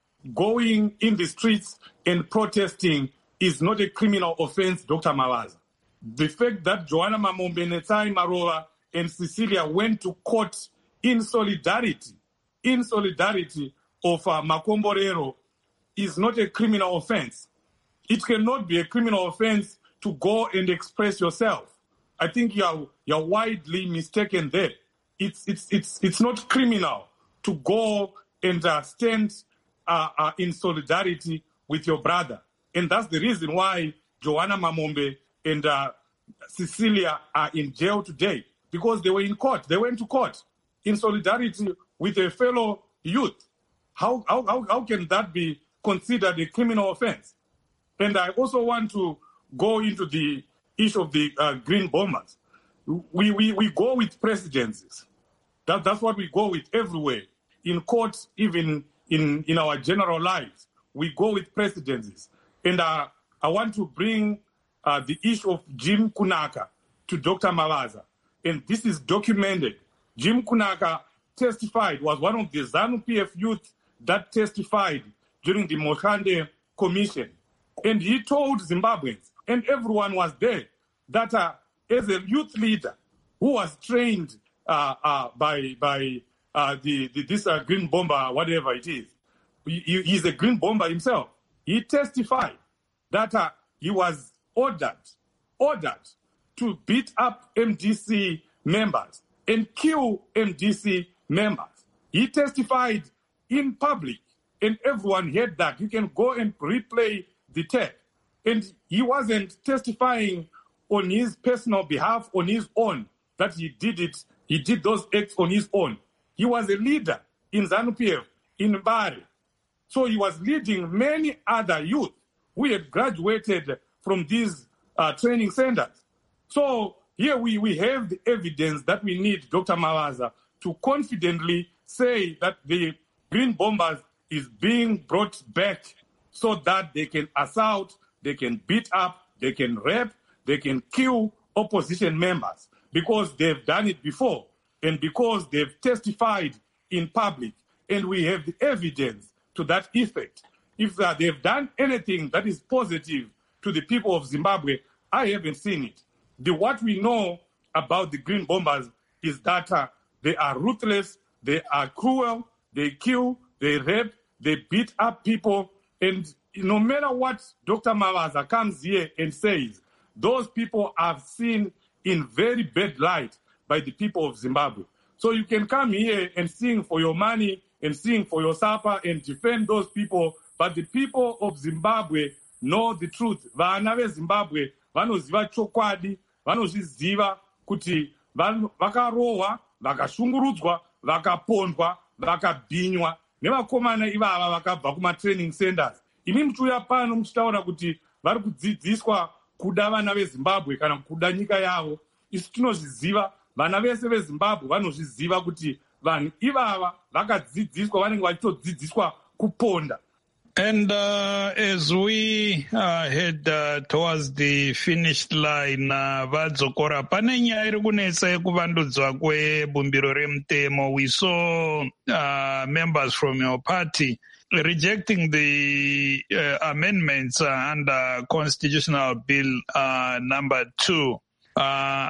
Going in the streets and protesting is not a criminal offense, Doctor Mavaza. The fact that Joanna Mamombe, Netai Marova, and Cecilia went to court in solidarity, in solidarity of uh, Makomborero is not a criminal offense. It cannot be a criminal offense to go and express yourself. I think you are you're widely mistaken there. It's it's it's it's not criminal to go and uh, stand uh, uh, in solidarity with your brother, and that's the reason why Joanna Mamombe and uh, Cecilia are in jail today, because they were in court. They went to court in solidarity with a fellow youth. How how how, how can that be considered a criminal offense? And I also want to go into the issue of the uh, green bombers. We, we we go with precedences. That, that's what we go with everywhere. In court, even in, in our general lives, we go with precedences. And uh, I want to bring uh, the issue of Jim Kunaka to Doctor Mavaza. And this is documented. Jim Kunaka testified, was one of the ZANU P F youth that testified during the Moshande Commission. And he told Zimbabweans, and everyone was there, that uh, as a youth leader who was trained uh, uh, by by uh, the, the this uh, green bomber, whatever it is, he, he's a green bomber himself. He testified that uh, he was ordered, ordered to beat up M D C members and kill M D C members. He testified in public, and everyone heard that. You can go and replay the tape. And he wasn't testifying on his personal behalf, on his own, that he did it, he did those acts on his own. He was a leader in ZANU P F, in Bari. So he was leading many other youth who had graduated from these uh, training centers. So here we, we have the evidence that we need, Doctor Mavaza, to confidently say that the Green Bombers is being brought back so that they can assault, they can beat up, they can rape, they can kill opposition members, because they've done it before and because they've testified in public, and we have the evidence to that effect. If uh, they've done anything that is positive to the people of Zimbabwe, I haven't seen it. The, what we know about the Green Bombers is that uh, they are ruthless, they are cruel, they kill, they rape, they beat up people, and no matter what Doctor Mavaza comes here and says, those people are seen in very bad light by the people of Zimbabwe. So you can come here and sing for your money and sing for your supper and defend those people, but the people of Zimbabwe know the truth. Vana veZimbabwe vanoziva chokwadi, vanozviziva kuti vakarohwa, vakashungurudzwa, vakapondwa, vakabhinywa nevakomana ivava vakabva kuma-training centers. Imi muchiuya pano muchitaura kuti vari kudzidziswa kuda vana veZimbabwe kana kuda nyika yavo. Isu tinozviziva, vana vese veZimbabwe vanozviziva kuti vanhu ivava vakadzidziswa, vanenge vachitodzidziswa kuponda. And uh, as we uh, head uh, towards the finish line, uh, Vadzokora, pane nyaya iri kunetsa yekuvandudzwa kwebumbiro remutemo. We saw uh, members from your party rejecting the uh, amendments uh, under Constitutional Bill uh, number two. Uh,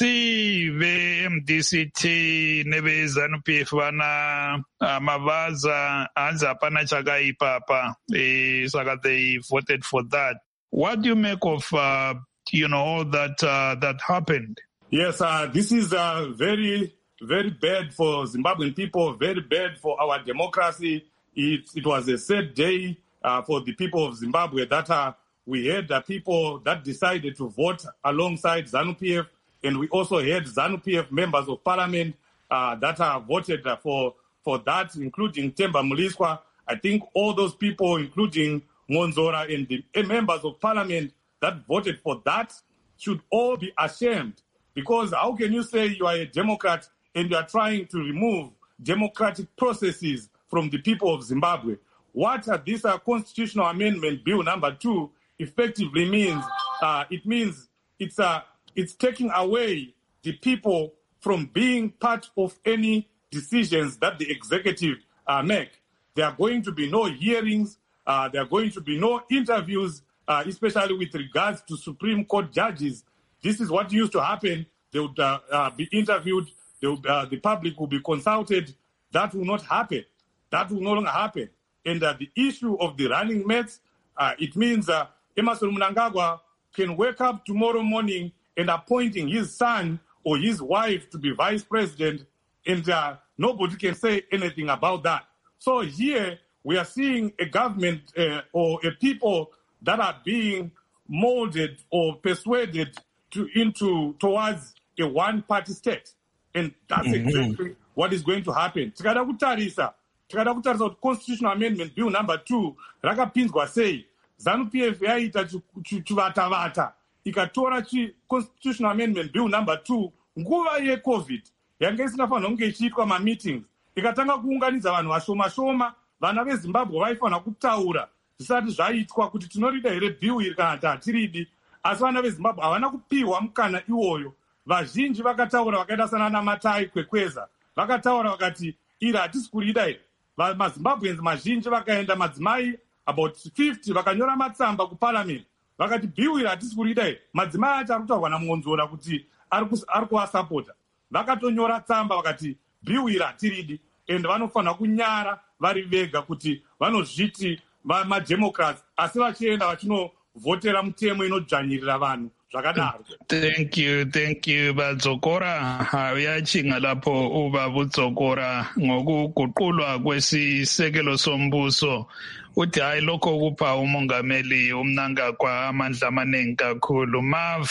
asi ve-M D C T neve-ZANU P F vana uh, mavaza hanzi hapana chakaipa apa, eh, saka they voted for that. What do you make of uh, you know all that uh, that happened? Yes, uh, this is uh, very very bad for Zimbabwean people, very bad for our democracy. It it was a sad day uh, for the people of Zimbabwe that uh, we had uh, people that decided to vote alongside ZANU P F, and we also had ZANU P F members of parliament uh, that uh, voted uh, for, for that, including Themba Muliswa. I think all those people, including Monzora and the uh, members of parliament that voted for that, should all be ashamed. Because how can you say you are a Democrat and you are trying to remove democratic processes from the people of Zimbabwe? What uh, this uh, constitutional amendment bill number two effectively means, uh, it means it's uh, it's taking away the people from being part of any decisions that the executive uh, make. There are going to be no hearings. Uh, there are going to be no interviews, uh, especially with regards to Supreme Court judges. This is what used to happen. They would uh, uh, be interviewed. They would, uh, the public will be consulted. That will not happen. That will no longer happen. And uh, the issue of the running mates, uh, it means uh, Emmerson Mnangagwa can wake up tomorrow morning and appointing his son or his wife to be vice president, and uh, nobody can say anything about that. So here we are seeing a government uh, or a people that are being molded or persuaded to into towards a one-party state, and that's mm-hmm. exactly what is going to happen. Tikada kutarisa, tikada kutarisa kuti constitutional amendment bill number two rakapinzwa sei. ZANU P F yaita chivatavata ikatora constitutional amendment bill number two nguva yecovid yanga isingafanira kunge ichiitwa mameetings, ikatanga kuunganidza vanhu vashoma shoma. Vana veZimbabwe vaifanira kutaura zvisati zvaitwa kuti tinorida here bill iri kana kuti hatiridi, asi vana veZimbabwe havana kupiwa mukana iwoyo. Vazhinji vakataura, vakaita sanana Matai Kwekweza vakataura vakati iri hatisi kurida here. MaZimbabweans mazhinji vakaenda, madzimai about fifty vakanyora matsamba kuparliament vakati bill iri hatisi kurida here. Madzimai acho ari kutaurwa naMonzora kuti ari kuvasapota, vakatonyora tsamba vakati bill iri hatiridi, and vanofanira kunyara vari vega kuti vanozviti mademocrats, asi vachienda vachinovhotera mutemo inodzvanyirira vanhu zvakadaro. Thank you, thank you Vadzokora. Uyachinga lapho uba Vudzokora ngokuguqulwa kwesisekelo sombuso. Uthi hayi lokho kupha umongameli uMnangagwa amandla amaningi kakhulu. Mav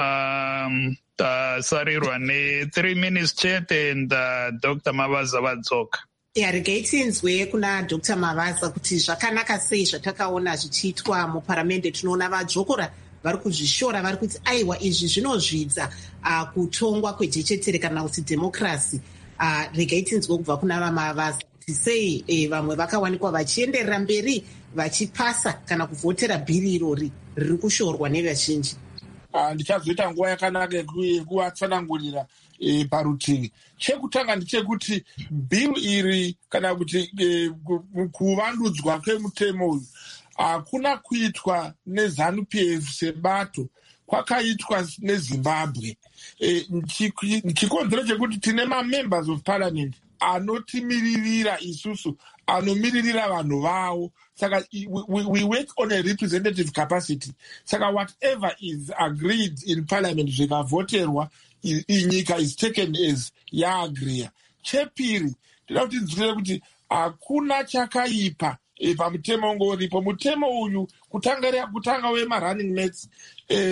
um uh, sarirwa ne three minutes chat and uh, Doctor Mavaza Vadzoka. Irrigatinzwe kuna Doctor Mavaza kuti zvakanaka sei zvatakaona zvichiitwa muparamende. Tinoona Vadzokora vari kuzvishora, vari kuti aiwa izvi zvinozvidza uh, kutongwa kwejechetere kana kuti democracy. Uh, regai tinzwe kubva kuna vaMavaza kuti sei eh, vamwe vakawanikwa vachienderera mberi vachipasa kana kuvhotera bhiri irori riri kushorwa nevazhinji. Uh, ndichazoita nguva yakanaka yekuvatsanangurira e, parutivi. Chekutanga ndechekuti bill iri kana kuti e, kuvandudzwa kwemutemo uyu hakuna kuitwa neZANU P F sebato, kwakaitwa neZimbabwe. E, chikonzero chekuti tine mamembers of parliament anotimiririra isusu, anomiririra vanhu vavo. Saka we, we work on a representative capacity. Saka whatever is agreed in parliament zvikavoterwa inyika is taken as yaagreya. Chepiri tinoda kuti nzwire kuti hakuna chakaipa e, pamutemo ngoripo. Mutemo uyu kutanga kutanga wema running mates e,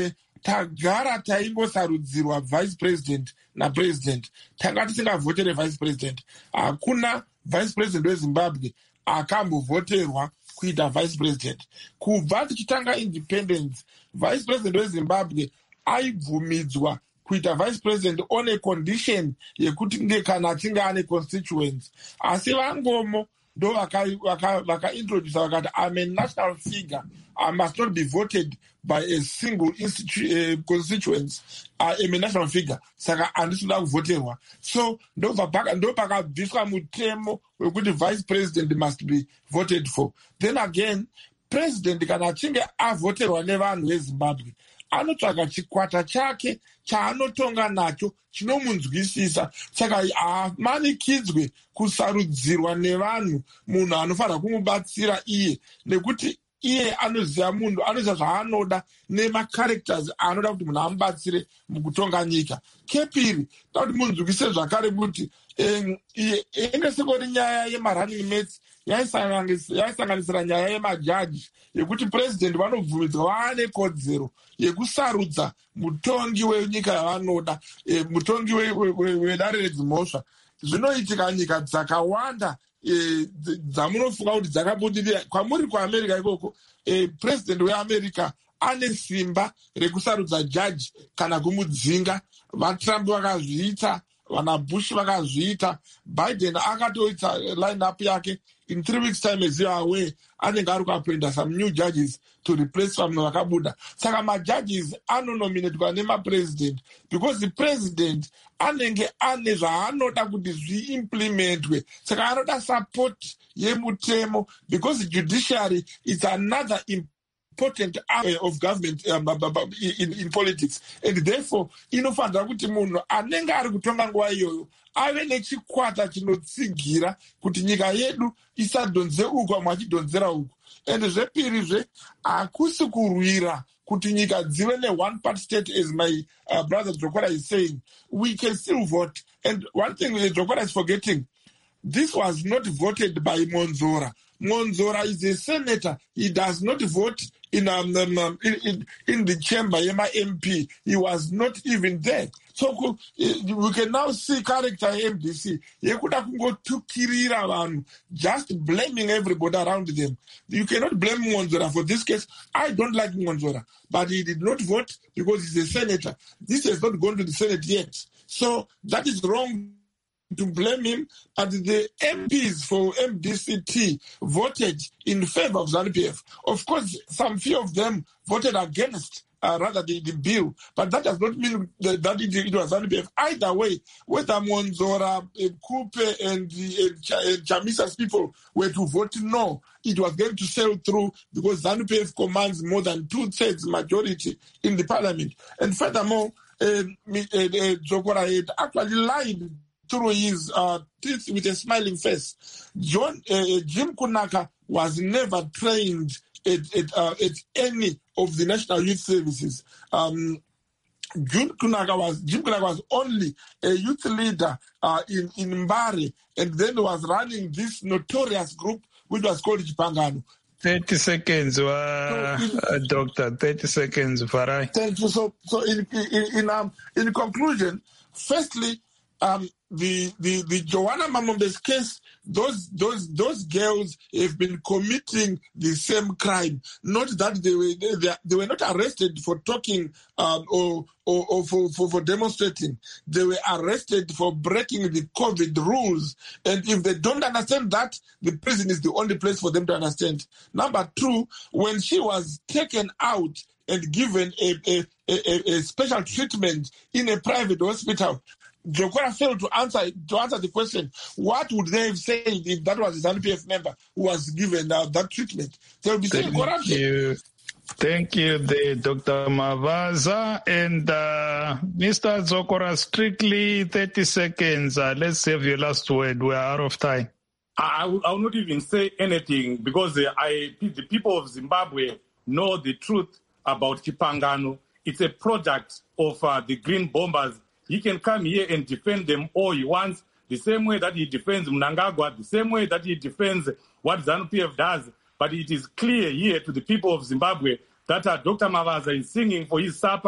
tagara taingosarudzirwa vice president napresident, tanga tisingavhotere vice president. Hakuna vice president wezimbabwe akambovhoterwa kuita vice president. Kubva tichitanga independence, vice president wezimbabwe aibvumidzwa kuita vice president on a condition yekuti nge kana achinge ane constituents. Asi vangomo ndo vakaintroduce vakati I'm a national figure, I must not be voted by a single institu- uh, constituents. I am a national figure, saka handisina kuvhoterwa. So ndo pakabviswa mutemo wekuti vice president must be voted for. Then again, president kana achinge avhoterwa nevanhu vezimbabwe anotsvaga chikwata chake chaanotonga nacho chinomunzwisisa. Saka haamanikidzwe kusarudzirwa nevanhu munhu anofanira kumubatsira iye, nekuti iye anoziva munhu, anoziva zvaanoda nemacharacters anoda kuti munhu amubatsire mukutonga nyika. Kepiri, toda kuti munzwise zvakare kuti enge sekori nyaya yemarunning mates yaisanganisira nyaya yemajaji yekuti president vanobvumidzwa vaane kodzero yekusarudza mutongi wenyika yavanoda, mutongi wedare redzimhosva. Zvinoitika nyika dzakawanda dzamunofunga kuti dzakabudirira. Kwamuri kuamerica ikoko, president weamerica ane simba rekusarudza jaji kana kumudzinga. VaTrump vakazviita, vana Bush vakazviita, Biden akatoita line up yake. In three weeks time eziva away anenge ari kuappointa some new judges to replace vamwe vakabuda. Saka majudges anonominatwa nemapresident because the president anenge ane zvaanoda kuti zviimplementwe. Saka anoda support yemutemo because the judiciary is another important area of government um, in, in politics, and therefore inofanira kuti munhu anenge ari kutonga nguva iyoyo ave nechikwata chinotsigira kuti nyika yedu isadhonze uku vamwe vachidhonzera uku. And zvepirizve hakusi kurwira kuti nyika dzive ne-one part state, as my uh, brother Dzokora is saying. We can still vote. And one thing Dzokora is forgetting, this was not voted by Monzora. Monzora is a senator. He does not vote in um, um, in, in, in the chamber, Yema M P. He was not even there. So uh, we can now see character M D C. Yekuda kungotukirira vanhu, just blaming everybody around them. You cannot blame Monzora for this case. I don't like Monzora, but he did not vote because he's a senator. This has not gone to the Senate yet. So that is wrong to blame him. And the M Ps for M D C T voted in favor of ZANU-P F. Of course, some few of them voted against uh, rather the, the bill, but that does not mean that, that it, it was ZANU-P F. Either way, whether Monzora, uh, Kupe, and, uh, and, Ch- and Chamisa's people were to vote no, it was going to sail through because ZANU-P F commands more than two-thirds majority in the parliament. And furthermore, uh, uh, uh, Dzokora actually lied through his uh, teeth with a smiling face. John uh, Jim Kunaka was never trained at, at, uh, at any of the National Youth Services. Um, Jim Kunaka was Jim Kunaka was only a youth leader uh, in in Mbare, and then was running this notorious group which was called Chipangano. Thirty seconds, uh, so in, uh, Doctor. Thirty seconds, Farai. Thank you. So, so in in in, um, in conclusion, firstly, um, the the the Joanna Mamombe's case, those those those girls have been committing the same crime. Not that they were they, they were not arrested for talking um, or or, or for, for, for demonstrating. They were arrested for breaking the COVID rules. And if they don't understand that, the prison is the only place for them to understand. Number two, when she was taken out and given a a, a, a special treatment in a private hospital, Dzokora failed to answer to answer the question. What would they have said if that was a ZANU-P F member who was given uh, that treatment? They would be saying corruption. You. Thank you, the Doctor Mavaza. And uh, Mister Dzokora, strictly thirty seconds. Uh, let's have your last word. We are out of time. I will, I will not even say anything because uh, I, the people of Zimbabwe know the truth about Chipangano. It's a product of uh, the Green Bombers. He can come here and defend them all he wants, the same way that he defends Mnangagwa, the same way that he defends what ZANU-P F does. But it is clear here to the people of Zimbabwe that uh, Doctor Mavaza is singing for his supper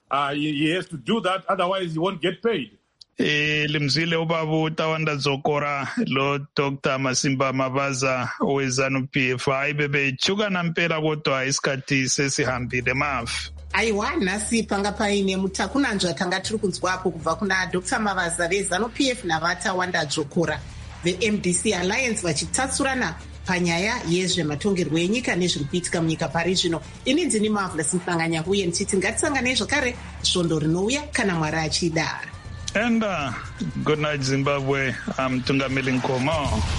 uh, he, he has to do that, otherwise he won't get paid. E, limzile ubabu Tawanda Zokora lo Doctor Masimba Mavaza wezanu P F aibebe chuga na mpera kutwa isikati sesihambile mafu. Aiwa nhasi panga paine mutakunanzva tanga tiri kunzwapo kubva kuna Doctor Mavaza vezanu P F navatawanda Zokora ve-M D C Alliance vachitatsurana panyaya yezvematongerwo enyika nezviri kuitika munyika pari zvino. Ini ndini Marvelous Mhlanganya uye ndichiti ngatisanganei zvakare svondo rinouya kana Mwari achidara. And uh, good night Zimbabwe. I'm Tungamili Nkomo.